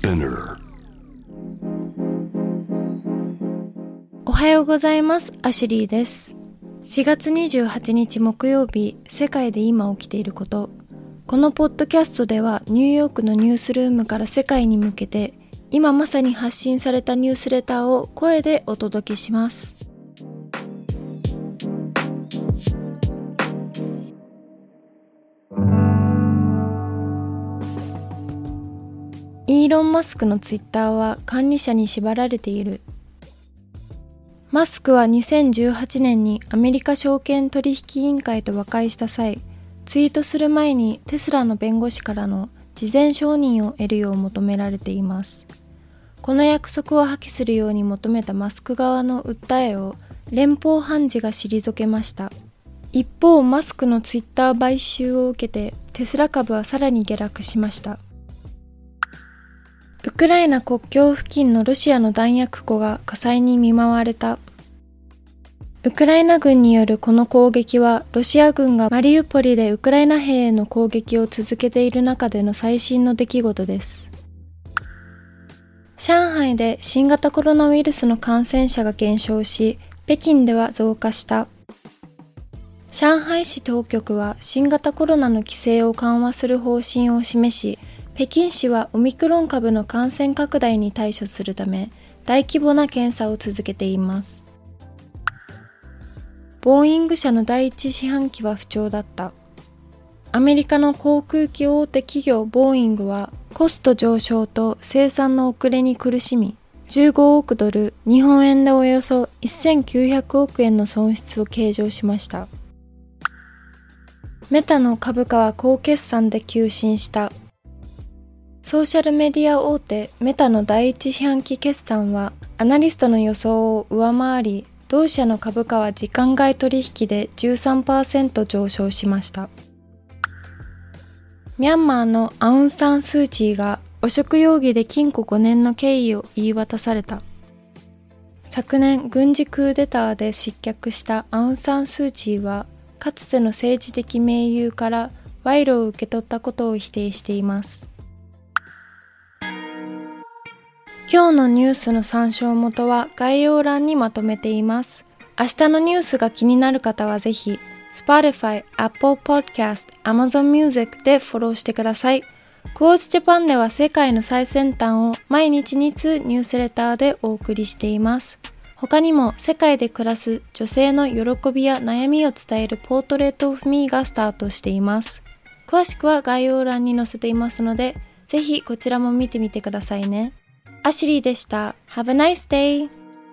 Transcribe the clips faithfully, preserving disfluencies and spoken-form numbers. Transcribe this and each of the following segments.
Spinner。 おはようございます。アシュリーです。しがつにじゅうはちにち木曜日、世界で今起きていること。このポッドキャストではニューヨークのニュースルームから世界に向けて今まさに発信されたニュースレターを声でお届けします。イーロン・マスクのツイッターは管理者に縛られている。マスクはにせんじゅうはちねんにアメリカ証券取引委員会と和解した際、ツイートする前にテスラの弁護士からの事前承認を得るよう求められています。この約束を破棄するように求めたマスク側の訴えを連邦判事が退けました。一方、マスクのツイッター買収を受けてテスラ株はさらに下落しました。ウクライナ国境付近のロシアの弾薬庫が火災に見舞われた。ウクライナ軍によるこの攻撃は、ロシア軍がマリウポリでウクライナ兵への攻撃を続けている中での最新の出来事です。上海で新型コロナウイルスの感染者が減少し、北京では増加した。上海市当局は新型コロナの規制を緩和する方針を示し、北京市はオミクロン株の感染拡大に対処するため大規模な検査を続けています。ボーイング社の第一四半期は不調だった。アメリカの航空機大手企業ボーイングはコスト上昇と生産の遅れに苦しみ、じゅうごおくドル、日本円でおよそせんきゅうひゃくおくえんの損失を計上しました。メタの株価は高決算で急伸した。ソーシャルメディア大手メタの第一四半期決算はアナリストの予想を上回り、同社の株価は時間外取引で じゅうさんパーセント 上昇しました。ミャンマーのアウン・サン・スー・チーが汚職容疑で禁錮ごねんの刑イを言い渡された。昨年軍事クーデターで失脚したアウン・サン・スー・チーはかつての政治的盟友から賄賂を受け取ったことを否定しています。今日のニュースの参照元は概要欄にまとめています。明日のニュースが気になる方はぜひ Spotify、Apple Podcast、Amazon Music でフォローしてください。クォーツジャパンでは世界の最先端を毎日に通ニュースレターでお送りしています。他にも世界で暮らす女性の喜びや悩みを伝えるポートレートオフミーがスタートしています。詳しくは概要欄に載せていますので、ぜひこちらも見てみてくださいね。アシュリーでした。Have a nice day!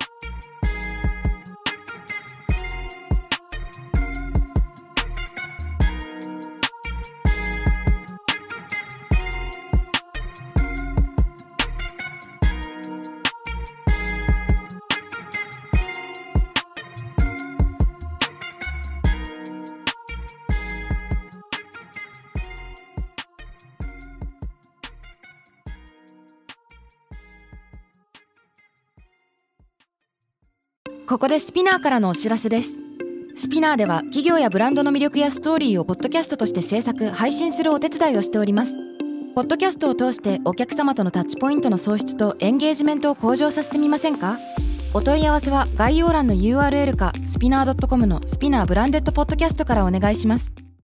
ここでスピナーからのお知らせです。スピナーでは企業やブランドの魅力やストーリーをポッドキャストとして制作・配信するお手伝いをしております。ポッドキャストを通してお客様とのタッチポイントの創出とエンゲージメントを向上させてみませんか？お問い合わせは概要欄の ユーアールエル かスピナー ドットコム のスピナーブランデッドポッドキャストからお願いします。